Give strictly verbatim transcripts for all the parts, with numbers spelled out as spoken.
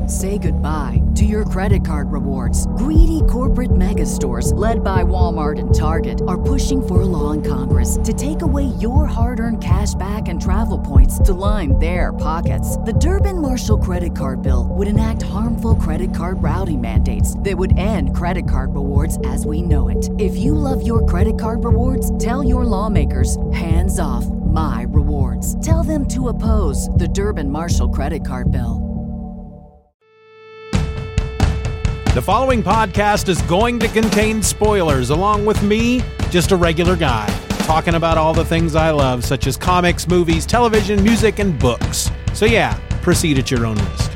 Say goodbye to your credit card rewards. Greedy corporate mega stores, led by Walmart and Target, are pushing for a law in Congress to take away your hard-earned cash back and travel points to line their pockets. The Durbin-Marshall credit card bill would enact harmful credit card routing mandates that would end credit card rewards as we know it. If you love your credit card rewards, tell your lawmakers, hands off my rewards. Tell them to oppose the Durbin-Marshall credit card bill. The following podcast is going to contain spoilers, along with me, just a regular guy, talking about all the things I love, such as comics, movies, television, music, and books. So yeah, proceed at your own risk.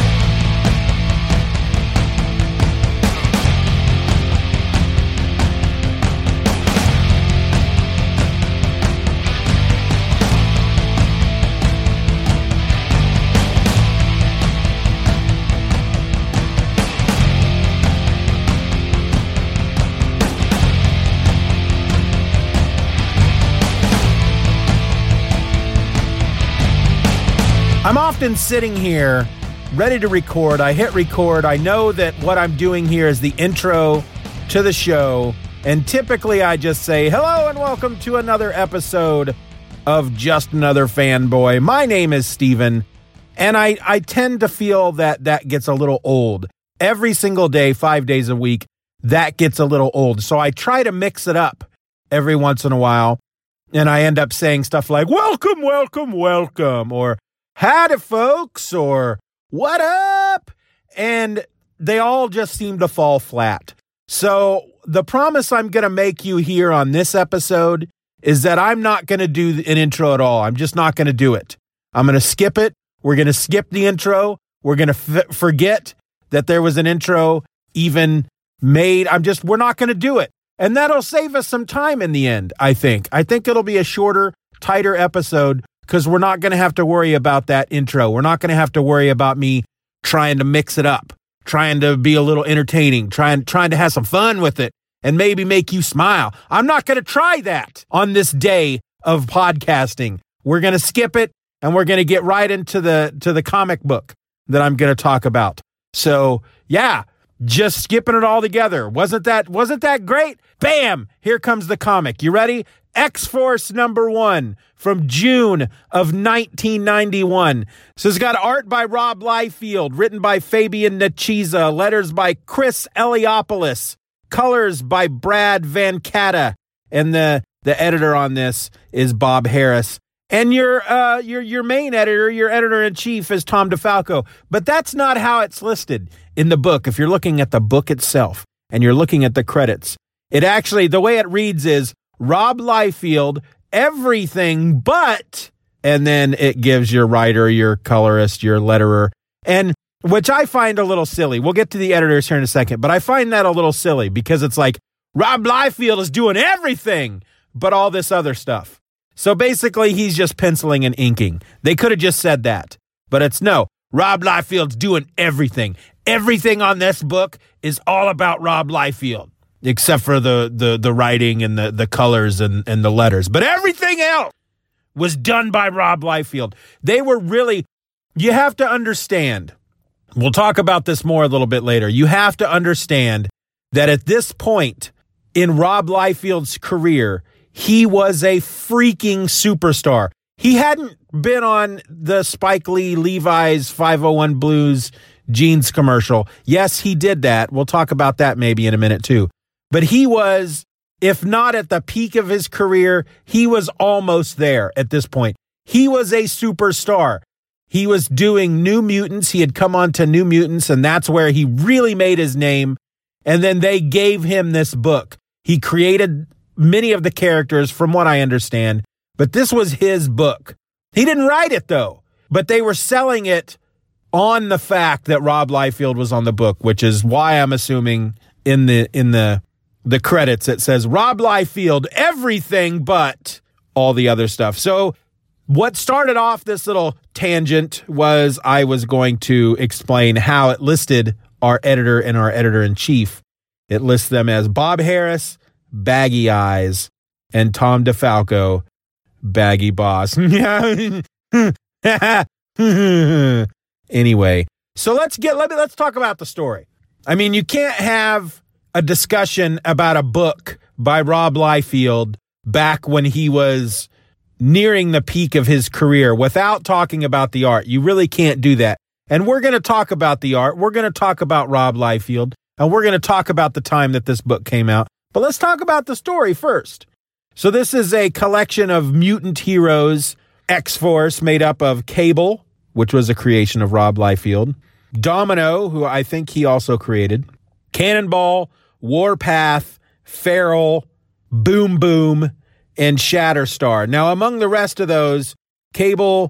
I'm often sitting here ready to record. I hit record. I know that what I'm doing here is the intro to the show. And typically I just say, hello and welcome to another episode of Just Another Fanboy. My name is Steven, and I, I tend to feel that that gets a little old. Every single day, five days a week, that gets a little old. So I try to mix it up every once in a while. And I end up saying stuff like, welcome, welcome, welcome, or howdy, folks, or what up? And they all just seem to fall flat. So the promise I'm going to make you here on this episode is that I'm not going to do an intro at all. I'm just not going to do it. I'm going to skip it. We're going to skip the intro. We're going to f- forget that there was an intro even made. I'm just, we're not going to do it. And that'll save us some time in the end, I think. I think it'll be a shorter, tighter episode, because we're not going to have to worry about that intro. We're not going to have to worry about me trying to mix it up, trying to be a little entertaining, trying, trying to have some fun with it, and maybe make you smile. I'm not going to try that on this day of podcasting. We're going to skip it, and we're going to get right into the to the comic book that I'm going to talk about. So, yeah, just skipping it all together. Wasn't that, wasn't that great? Bam! Here comes the comic. You ready? X-Force number one from June of nineteen ninety-one. So it's got art by Rob Liefeld, written by Fabian Nicieza, letters by Chris Eliopoulos, colors by Brad Van Catta, and the, the editor on this is Bob Harras. And your uh your your main editor, your editor-in-chief is Tom DeFalco. But that's not how it's listed in the book. If you're looking at the book itself and you're looking at the credits, it actually, the way it reads is Rob Liefeld, everything but, and then it gives your writer, your colorist, your letterer, and which I find a little silly. We'll get to the editors here in a second, but I find that a little silly because it's like Rob Liefeld is doing everything but all this other stuff. So basically, he's just penciling and inking. They could have just said that, but it's no. Rob Liefeld's doing everything. Everything on this book is all about Rob Liefeld. Except for the, the, the writing and the, the colors and, and the letters. But everything else was done by Rob Liefeld. They were really, you have to understand, we'll talk about this more a little bit later. You have to understand that at this point in Rob Liefeld's career, he was a freaking superstar. He hadn't been on the Spike Lee Levi's five oh one Blues jeans commercial. Yes, he did that. We'll talk about that maybe in a minute too. But he was, if not at the peak of his career, he was almost there at this point. He was a superstar. He was doing New Mutants. He had come on to New Mutants, and that's where he really made his name. And then they gave him this book. He created many of the characters, from what I understand, but this was his book. He didn't write it, though, but they were selling it on the fact that Rob Liefeld was on the book, which is why I'm assuming in the in the the credits it says Rob Liefeld, everything but all the other stuff. So what started off this little tangent was I was going to explain how it listed our editor and our editor-in-chief. It lists them as Bob Harras, Baggy Eyes, and Tom DeFalco, Baggy Boss. Anyway, So let's get let me let's talk about the story. I mean, you can't have a discussion about a book by Rob Liefeld back when he was nearing the peak of his career without talking about the art. You really can't do that. And we're going to talk about the art. We're going to talk about Rob Liefeld, and we're going to talk about the time that this book came out. But let's talk about the story first. So this is a collection of mutant heroes, X-Force, made up of Cable, which was a creation of Rob Liefeld, Domino, who I think he also created, Cannonball, Warpath, Feral, Boom Boom, and Shatterstar. Now, among the rest of those, Cable,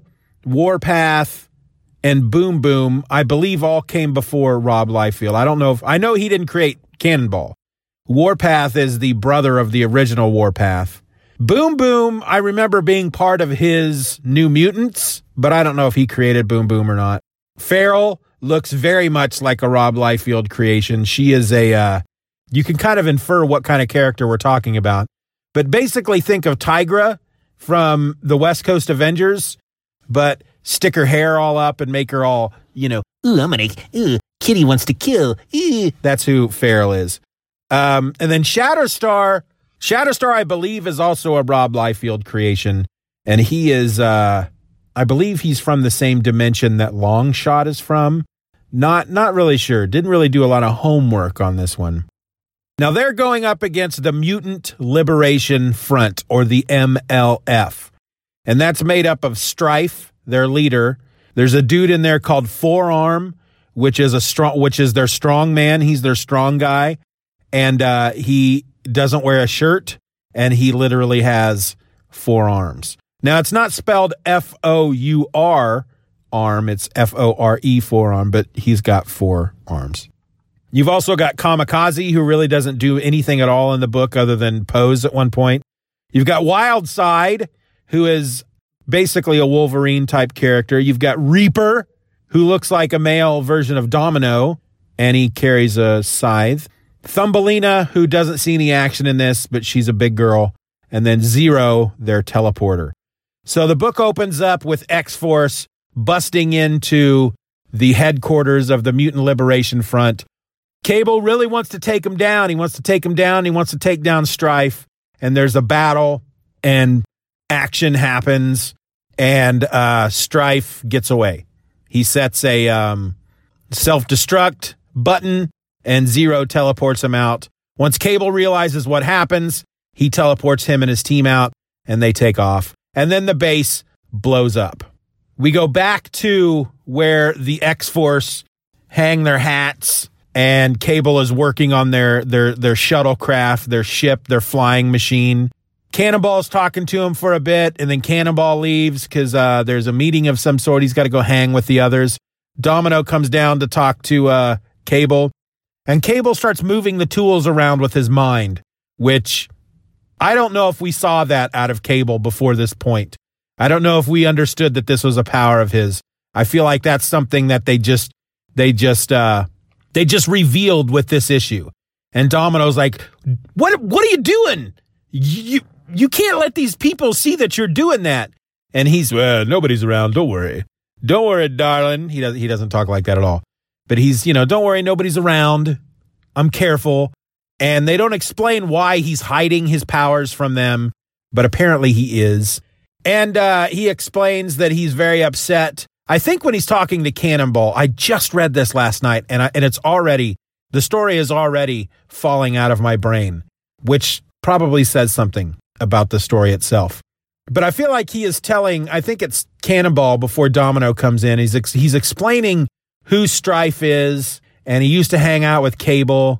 Warpath, and Boom Boom, I believe all came before Rob Liefeld. I don't know if, I know he didn't create Cannonball. Warpath is the brother of the original Warpath. Boom Boom, I remember being part of his New Mutants, but I don't know if he created Boom Boom or not. Feral looks very much like a Rob Liefeld creation. She is a, uh, you can kind of infer what kind of character we're talking about. But basically think of Tigra from the West Coast Avengers, but stick her hair all up and make her all, you know, ooh, I'm gonna, ooh, Kitty wants to kill. Ooh. That's who Feral is. Um, and then Shatterstar, Shatterstar, I believe, is also a Rob Liefeld creation. And he is, uh, I believe he's from the same dimension that Longshot is from. Not, not really sure. Didn't really do a lot of homework on this one. Now they're going up against the Mutant Liberation Front, or the M L F. And that's made up of Strife, their leader. There's a dude in there called Forearm, which is a strong, which is their strong man. He's their strong guy. And uh, he doesn't wear a shirt, and he literally has four arms. Now, it's not spelled F O U R, arm. It's F O R E, forearm, but he's got four arms. You've also got Kamikaze, who really doesn't do anything at all in the book other than pose at one point. You've got Wildside, who is basically a Wolverine-type character. You've got Reaper, who looks like a male version of Domino, and he carries a scythe. Thumbelina, who doesn't see any action in this, but she's a big girl. And then Zero, their teleporter. So the book opens up with X-Force busting into the headquarters of the Mutant Liberation Front. Cable really wants to take him down. He wants to take him down. He wants to take down Strife. And there's a battle, and action happens, and uh, Strife gets away. He sets a um, self-destruct button, and Zero teleports him out. Once Cable realizes what happens, he teleports him and his team out, and they take off. And then the base blows up. We go back to where the X-Force hang their hats, and Cable is working on their their their shuttlecraft, their ship, their flying machine. Cannonball's talking to him for a bit, and then Cannonball leaves because uh, there's a meeting of some sort. He's got to go hang with the others. Domino comes down to talk to uh, Cable, and Cable starts moving the tools around with his mind, which I don't know if we saw that out of Cable before this point. I don't know if we understood that this was a power of his. I feel like that's something that they just they just uh, they just revealed with this issue. And Domino's like, "What what are you doing? You you can't let these people see that you're doing that." And he's, "Well, nobody's around. Don't worry. Don't worry, darling." He doesn't he doesn't talk like that at all. But he's, you know, "Don't worry, nobody's around. I'm careful." And they don't explain why he's hiding his powers from them, but apparently he is. And uh, he explains that he's very upset. I think when he's talking to Cannonball, I just read this last night, and I, and it's already, the story is already falling out of my brain, which probably says something about the story itself. But I feel like he is telling, I think it's Cannonball before Domino comes in. He's ex- he's explaining who Strife is, and he used to hang out with Cable.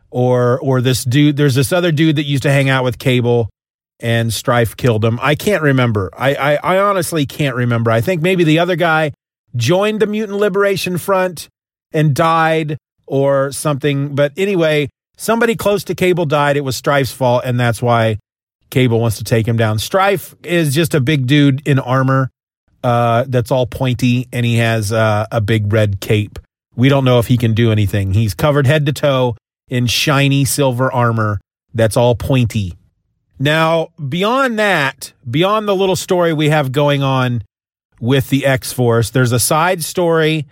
Or or this dude, there's this other dude that used to hang out with Cable, and Strife killed him. I can't remember. I, I, I honestly can't remember. I think maybe the other guy joined the Mutant Liberation Front and died or something. But anyway, somebody close to Cable died. It was Strife's fault, and that's why Cable wants to take him down. Strife is just a big dude in armor uh, that's all pointy, and he has uh, a big red cape. We don't know if he can do anything. He's covered head to toe in shiny silver armor that's all pointy. Now, beyond that, beyond the little story we have going on with the X-Force, there's a side story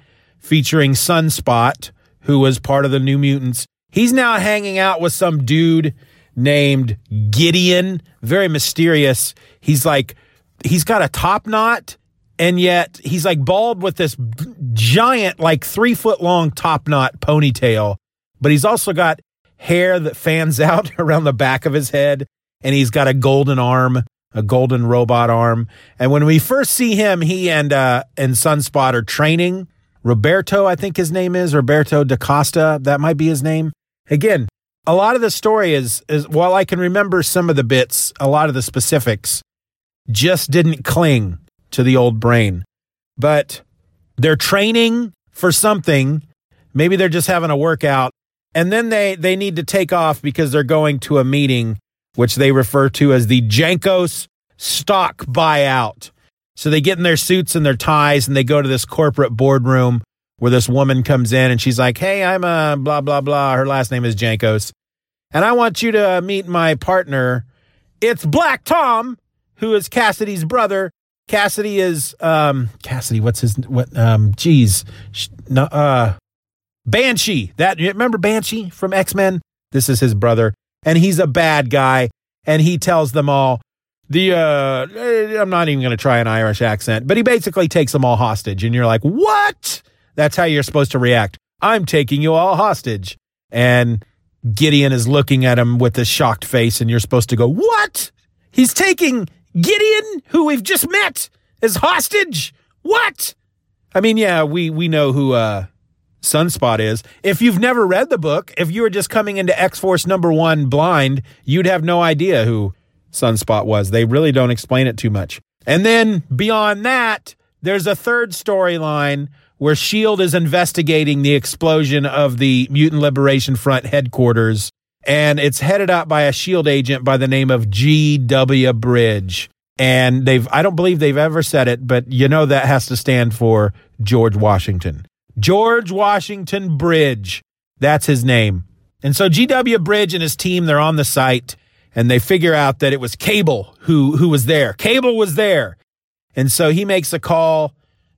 featuring Sunspot, who was part of the New Mutants. He's now hanging out with some dude named Gideon, very mysterious. He's like, he's got a top knot, and yet he's like bald with this giant, like three foot long top knot ponytail. But he's also got hair that fans out around the back of his head, and he's got a golden arm, a golden robot arm. And when we first see him, he and uh, and Sunspot are training. Roberto, I think his name is, Roberto da Costa, that might be his name. Again, a lot of the story is, is, while I can remember some of the bits, a lot of the specifics just didn't cling to the old brain. But they're training for something. Maybe they're just having a workout. And then they, they need to take off because they're going to a meeting, which they refer to as the Jankos stock buyout. So they get in their suits and their ties, and they go to this corporate boardroom where this woman comes in, and she's like, hey, I'm a blah, blah, blah. Her last name is Jankos. And I want you to meet my partner. It's Black Tom, who is Cassidy's brother. Cassidy is, um, Cassidy, what's his, what, um, geez, no, uh, Banshee. That, remember Banshee from X-Men? This is his brother. And he's a bad guy. And he tells them all, The uh, I'm not even going to try an Irish accent, but he basically takes them all hostage. And you're like, what? That's how you're supposed to react. I'm taking you all hostage. And Gideon is looking at him with a shocked face, and you're supposed to go, what? He's taking Gideon, who we've just met, as hostage? What? I mean, yeah, we, we know who uh, Sunspot is. If you've never read the book, if you were just coming into X-Force number one blind, you'd have no idea who Sunspot was. They really don't explain it too much. And then beyond that, there's a third storyline where S H I E L D is investigating the explosion of the Mutant Liberation Front headquarters, and it's headed up by a S H I E L D agent by the name of G W Bridge. And they've, I don't believe they've ever said it, but you know that has to stand for George Washington. George Washington Bridge. That's his name. And so G W Bridge and his team, they're on the site, and they figure out that it was Cable who, who was there. Cable was there. And so he makes a call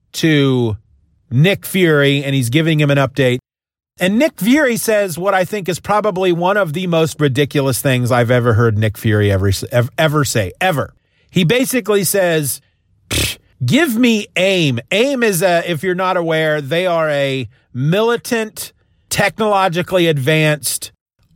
to Nick Fury, and he's giving him an update. And Nick Fury says what I think is probably one of the most ridiculous things I've ever heard Nick Fury ever, ever, ever say, ever. He basically says, give me AIM. AIM is, a, if you're not aware, they are a militant, technologically advanced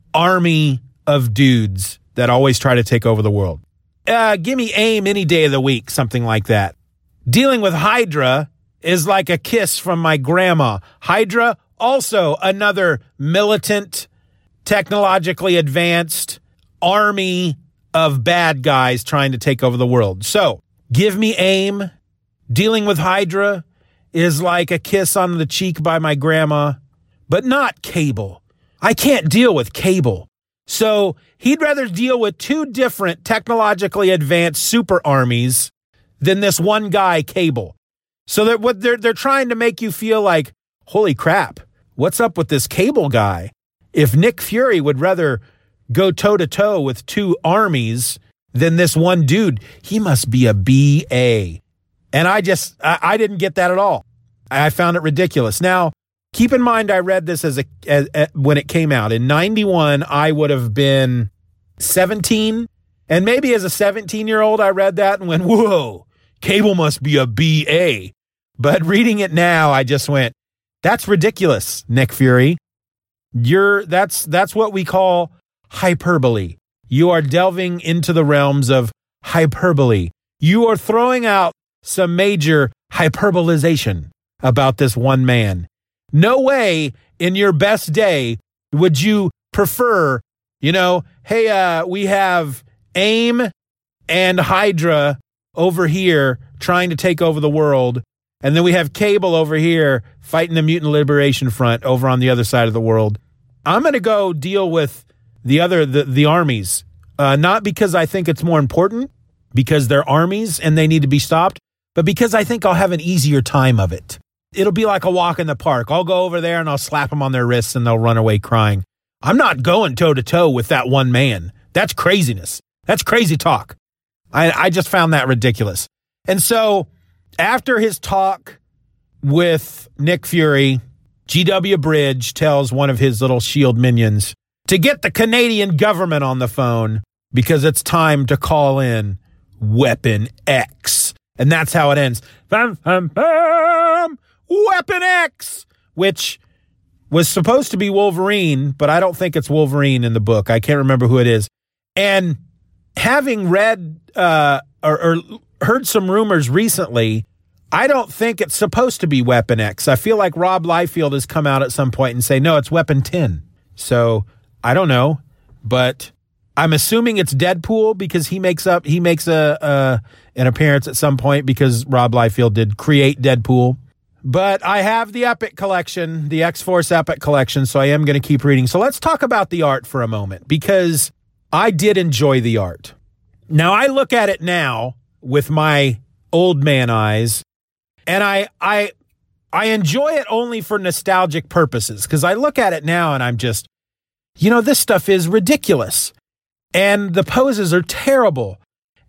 army of dudes that always try to take over the world. Uh, give me AIM any day of the week, something like that. Dealing with Hydra is like a kiss from my grandma. Hydra, also another militant, technologically advanced army of bad guys trying to take over the world. So, give me AIM. Dealing with Hydra is like a kiss on the cheek by my grandma, but not Cable. I can't deal with Cable. So, he'd rather deal with two different technologically advanced super armies than this one guy, Cable. So that what they're they're trying to make you feel like, holy crap, what's up with this Cable guy? If Nick Fury would rather go toe to toe with two armies than this one dude, he must be a B A. And I just I, I didn't get that at all. I found it ridiculous. Now, keep in mind, I read this as a as, as, when it came out in ninety-one. I would have been seventeen, and maybe as a seventeen-year-old, I read that and went, "Whoa, Cable must be a B A." But reading it now, I just went, "That's ridiculous, Nick Fury. You're that's that's what we call hyperbole. You are delving into the realms of hyperbole. You are throwing out some major hyperbolization about this one man. No way in your best day would you prefer, you know, hey, uh, we have AIM and Hydra over here trying to take over the world, and then we have Cable over here fighting the Mutant Liberation Front over on the other side of the world. I'm going to go deal with the other, the, the armies, uh, not because I think it's more important, because they're armies and they need to be stopped, but because I think I'll have an easier time of it. It'll be like a walk in the park. I'll go over there and I'll slap them on their wrists and they'll run away crying. I'm not going toe to toe with that one man. That's craziness. That's crazy talk. I, I just found that ridiculous. And so after his talk with Nick Fury, G W Bridge tells one of his little S H I E L D minions to get the Canadian government on the phone because it's time to call in Weapon X. And that's how it ends. Bam, bam, bam, Weapon X, which was supposed to be Wolverine, but I don't think it's Wolverine in the book. I can't remember who it is. And having read uh, or, or heard some rumors recently, I don't think it's supposed to be Weapon X. I feel like Rob Liefeld has come out at some point and say, no, it's Weapon ten. So I don't know, but I'm assuming it's Deadpool because he makes up he makes a, a an appearance at some point because Rob Liefeld did create Deadpool. But I have the Epic collection, the X-Force Epic collection, so I am going to keep reading. So let's talk about the art for a moment because I did enjoy the art. Now I look at it now with my old man eyes, and I I I enjoy it only for nostalgic purposes because I look at it now and I'm just, you know, this stuff is ridiculous. And the poses are terrible.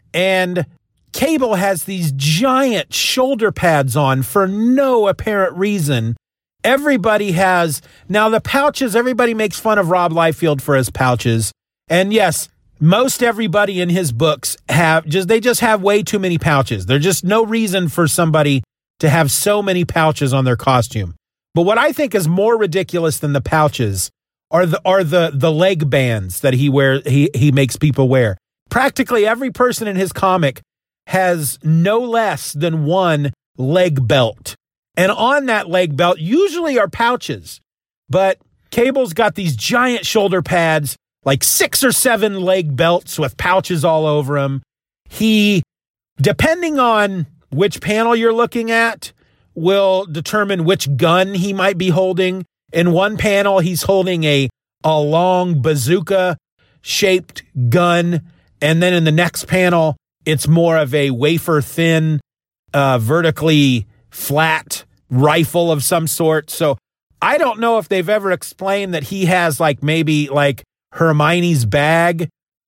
And Cable has these giant shoulder pads on for no apparent reason. Everybody has, now the pouches, everybody makes fun of Rob Liefeld for his pouches. And yes, most everybody in his books have just, they just have way too many pouches. There's just no reason for somebody to have so many pouches on their costume. But what I think is more ridiculous than the pouches are the are the the leg bands that he wears he he makes people wear. Practically every person in his comic has no less than one leg belt. And on that leg belt usually are pouches. But Cable's got these giant shoulder pads, like six or seven leg belts with pouches all over them. He, depending on which panel you're looking at, will determine which gun he might be holding. In one panel, he's holding a, a long bazooka-shaped gun. And then in the next panel, it's more of a wafer-thin, uh, vertically flat rifle of some sort. So I don't know if they've ever explained that he has like maybe like Hermione's bag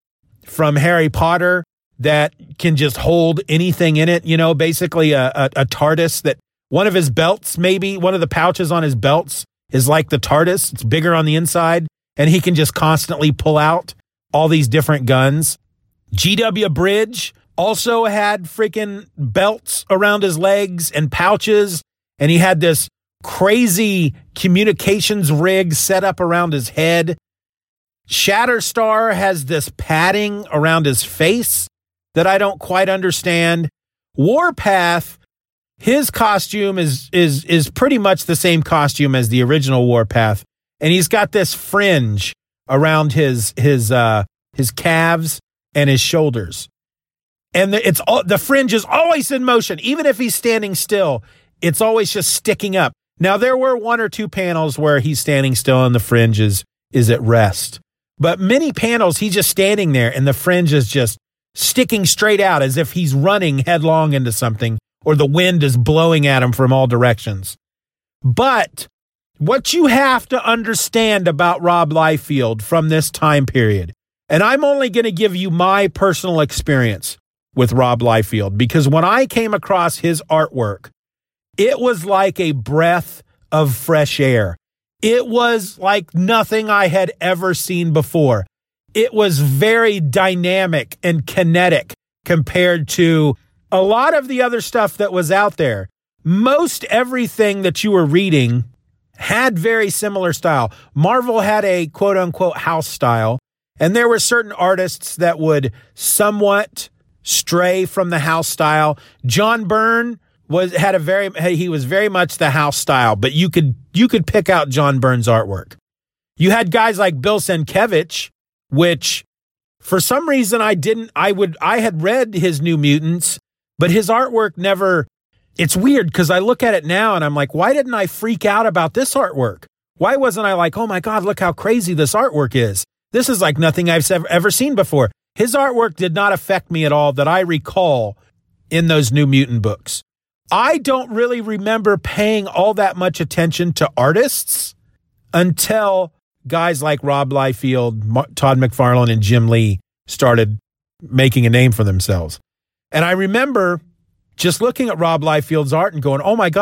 from Harry Potter that can just hold anything in it. You know, basically a, a, a TARDIS that one of his belts, maybe one of the pouches on his belts is like the TARDIS. It's bigger on the inside and he can just constantly pull out all these different guns. G W Bridge also had freaking belts around his legs and pouches. And he had this crazy communications rig set up around his head. Shatterstar has this padding around his face that I don't quite understand. Warpath, his costume is is is pretty much the same costume as the original Warpath, and he's got this fringe around his his uh, his calves and his shoulders, and the, it's all, the fringe is always in motion, even if he's standing still. It's always just sticking up. Now there were one or two panels where he's standing still and the fringe is is at rest, but many panels he's just standing there and the fringe is just sticking straight out as if he's running headlong into something, or the wind is blowing at him from all directions. But what you have to understand about Rob Liefeld from this time period, and I'm only going to give you my personal experience with Rob Liefeld, because when I came across his artwork, it was like a breath of fresh air. It was like nothing I had ever seen before. It was very dynamic and kinetic compared to a lot of the other stuff that was out there. Most everything that you were reading had very similar style. Marvel had a quote unquote house style, and there were certain artists that would somewhat stray from the house style. John Byrne was had a very he was very much the house style, but you could you could pick out John Byrne's artwork. You had guys like Bill Sienkiewicz, which for some reason I didn't, I would, I had read his New Mutants, but his artwork never, it's weird because I look at it now and I'm like, why didn't I freak out about this artwork? Why wasn't I like, oh my God, look how crazy this artwork is. This is like nothing I've ever, ever seen before. His artwork did not affect me at all that I recall in those New Mutant books. I don't really remember paying all that much attention to artists until guys like Rob Liefeld, Todd McFarlane, and Jim Lee started making a name for themselves. And I remember just looking at Rob Liefeld's art and going, oh my gosh,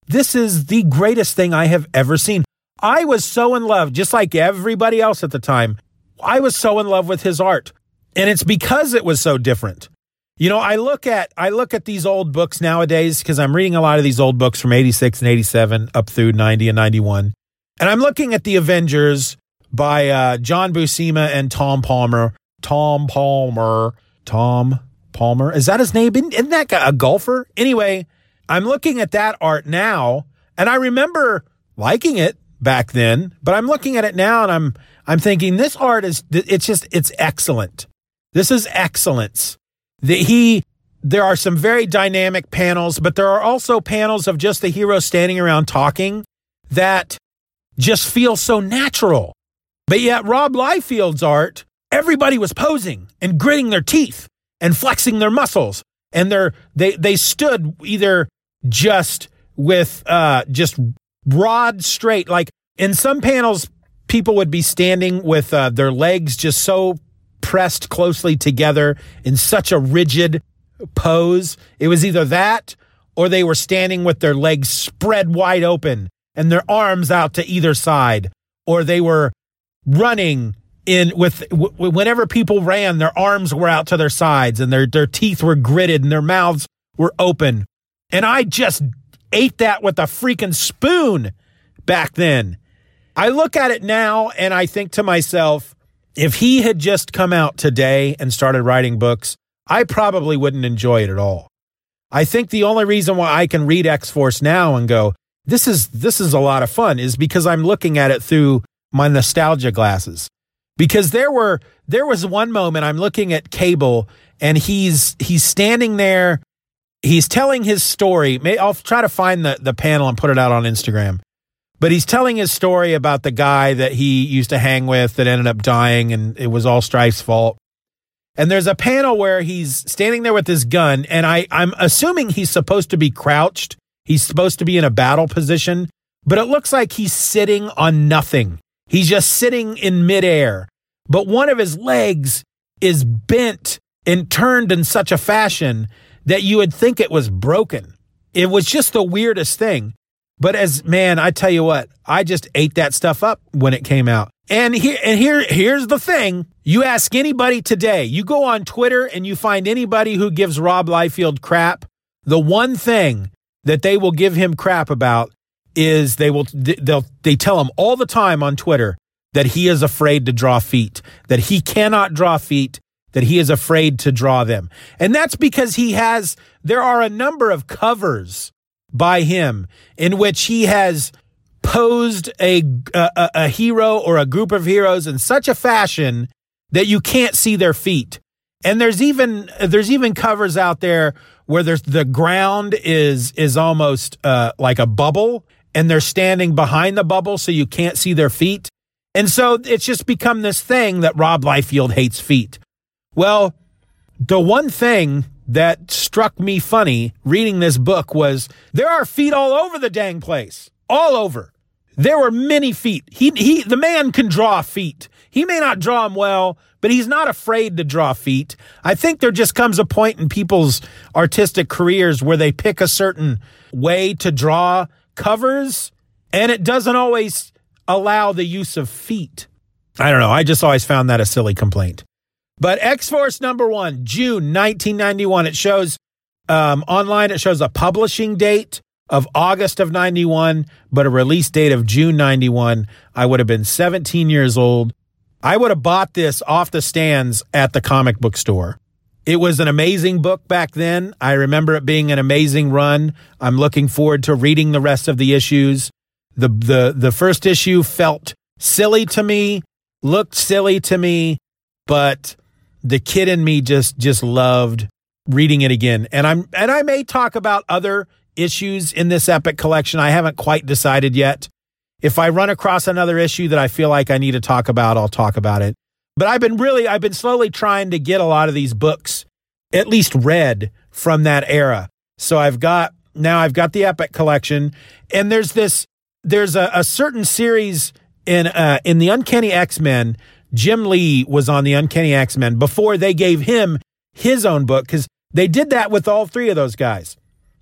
this is the greatest thing I have ever seen. I was so in love, just like everybody else at the time. I was so in love with his art. And it's because it was so different. You know, I look at I look at these old books nowadays because I'm reading a lot of these old books from eighty-six and eighty-seven up through ninety and ninety-one. And I'm looking at The Avengers by uh, John Buscema and Tom Palmer. Tom Palmer. Tom Palmer. Is that his name? Isn't that guy a golfer? Anyway, I'm looking at that art now, and I remember liking it back then, but I'm looking at it now and I'm I'm thinking this art is it's just it's excellent. This is excellence. The, he there are some very dynamic panels, but there are also panels of just the hero standing around talking that just feel so natural. But yet Rob Liefeld's art, everybody was posing and gritting their teeth and flexing their muscles, and they're, they they stood either just with uh, just rod straight. Like in some panels, people would be standing with uh, their legs just so pressed closely together in such a rigid pose. It was either that or they were standing with their legs spread wide open and their arms out to either side, or they were running in with w- whenever people ran, their arms were out to their sides and their, their teeth were gritted and their mouths were open. And I just ate that with a freaking spoon back then. I look at it now and I think to myself, if he had just come out today and started writing books, I probably wouldn't enjoy it at all. I think the only reason why I can read X-Force now and go, this is this is a lot of fun, is because I'm looking at it through my nostalgia glasses. Because there were there was one moment I'm looking at Cable and he's he's standing there, he's telling his story. I'll try to find the, the panel and put it out on Instagram. But he's telling his story about the guy that he used to hang with that ended up dying, and it was all Strife's fault. And there's a panel where he's standing there with his gun, and I, I'm assuming he's supposed to be crouched. He's supposed to be in a battle position, but it looks like he's sitting on nothing. He's just sitting in midair. But one of his legs is bent and turned in such a fashion that you would think it was broken. It was just the weirdest thing. But as man, I tell you what, I just ate that stuff up when it came out. And here, and here, here's the thing. You ask anybody today, you go on Twitter and you find anybody who gives Rob Liefeld crap. The one thing that they will give him crap about is they will, they'll, they tell him all the time on Twitter that he is afraid to draw feet, that he cannot draw feet, that he is afraid to draw them. And that's because he has, there are a number of covers by him in which he has posed a, a a hero or a group of heroes in such a fashion that you can't see their feet. And there's even there's even covers out there where there's the ground is is almost uh, like a bubble, and they're standing behind the bubble so you can't see their feet. And so it's just become this thing that Rob Liefeld hates feet. Well, the one thing that struck me funny reading this book was there are feet all over the dang place. All over. There were many feet. He, he, the man can draw feet. He may not draw them well, but he's not afraid to draw feet. I think there just comes a point in people's artistic careers where they pick a certain way to draw covers, and it doesn't always allow the use of feet. I don't know. I just always found that a silly complaint. But X-Force number one, June nineteen ninety-one. It shows um, online, it shows a publishing date of August of ninety-one, but a release date of June ninety-one. I would have been seventeen years old. I would have bought this off the stands at the comic book store. It was an amazing book back then. I remember it being an amazing run. I'm looking forward to reading the rest of the issues. The the the first issue felt silly to me, looked silly to me, but the kid in me just just loved reading it again. And I'm and I may talk about other issues in this epic collection. I haven't quite decided yet. If I run across another issue that I feel like I need to talk about, I'll talk about it. But I've been really, I've been slowly trying to get a lot of these books at least read from that era. So I've got, now I've got the epic collection, and there's this, there's a, a certain series in, uh, in the Uncanny X-Men. Jim Lee was on the Uncanny X-Men before they gave him his own book, because they did that with all three of those guys.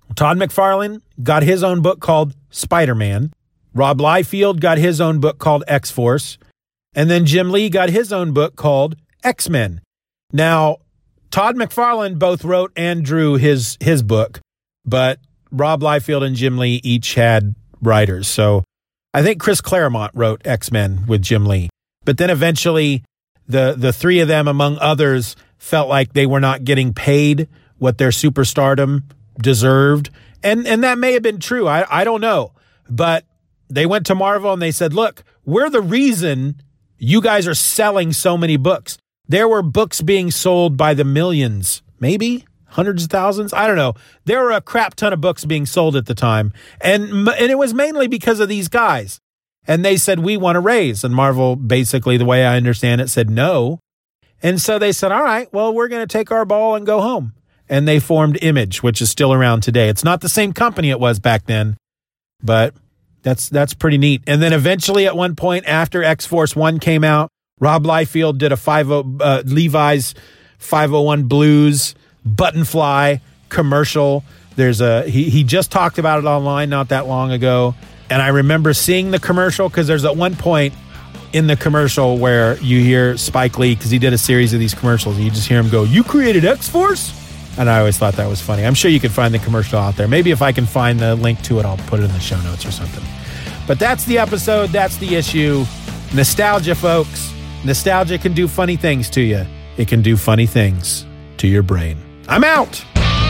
Todd McFarlane got his own book called Spider-Man. Rob Liefeld got his own book called X-Force. And then Jim Lee got his own book called X-Men. Now, Todd McFarlane both wrote and drew his his book, but Rob Liefeld and Jim Lee each had writers. So I think Chris Claremont wrote X-Men with Jim Lee. But then eventually the the three of them, among others, felt like they were not getting paid what their superstardom deserved. And and that may have been true. I, I don't know. But they went to Marvel and they said, look, we're the reason you guys are selling so many books. There were books being sold by the millions, maybe hundreds of thousands. I don't know. There were a crap ton of books being sold at the time. And, and it was mainly because of these guys. And they said, we want to raise. And Marvel, basically, the way I understand it, said no. And so they said, all right, well, we're going to take our ball and go home. And they formed Image, which is still around today. It's not the same company it was back then, but that's that's pretty neat. And then eventually at one point after X-Force one came out, Rob Liefeld did a five oh, uh, Levi's five oh one Blues Buttonfly commercial. There's a he he just talked about it online not that long ago. And I remember seeing the commercial because there's at one point in the commercial where you hear Spike Lee, because he did a series of these commercials, and you just hear him go, "You created X-Force?" And I always thought that was funny. I'm sure you can find the commercial out there. Maybe if I can find the link to it, I'll put it in the show notes or something. But that's the episode. That's the issue. Nostalgia, folks. Nostalgia can do funny things to you. It can do funny things to your brain. I'm out.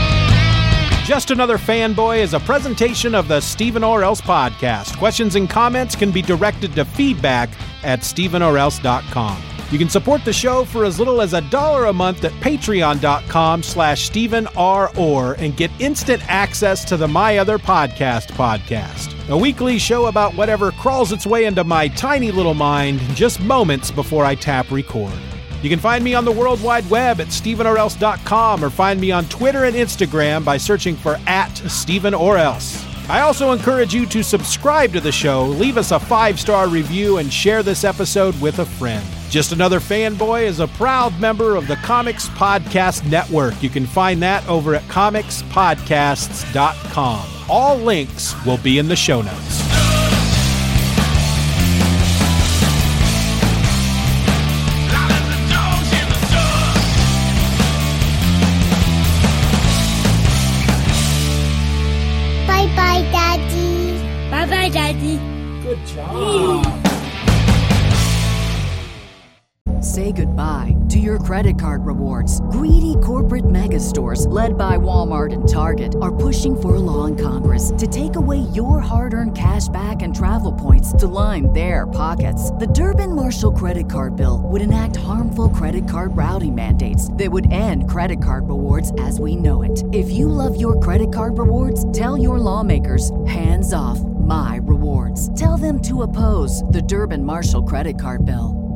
Just Another Fanboy is a presentation of the Stephen or Else podcast. Questions and comments can be directed to feedback at stephen or else dot com. You can support the show for as little as a dollar a month at patreon.com slash Stephen R. Orr and get instant access to the My Other Podcast podcast, a weekly show about whatever crawls its way into my tiny little mind just moments before I tap record. You can find me on the World Wide Web at stephen or else dot com or find me on Twitter and Instagram by searching for at Stephen or Else. I also encourage you to subscribe to the show, leave us a five-star review, and share this episode with a friend. Just Another Fanboy is a proud member of the Comics Podcast Network. You can find that over at comics podcasts dot com. All links will be in the show notes. Bye-bye, Daddy. Bye-bye, Daddy. Good job. Say goodbye to your credit card rewards. Greedy corporate mega stores, led by Walmart and Target, are pushing for a law in Congress to take away your hard-earned cash back and travel points to line their pockets. The Durbin-Marshall credit card bill would enact harmful credit card routing mandates that would end credit card rewards as we know it. If you love your credit card rewards, tell your lawmakers, hands off my rewards. Tell them to oppose the Durbin-Marshall credit card bill.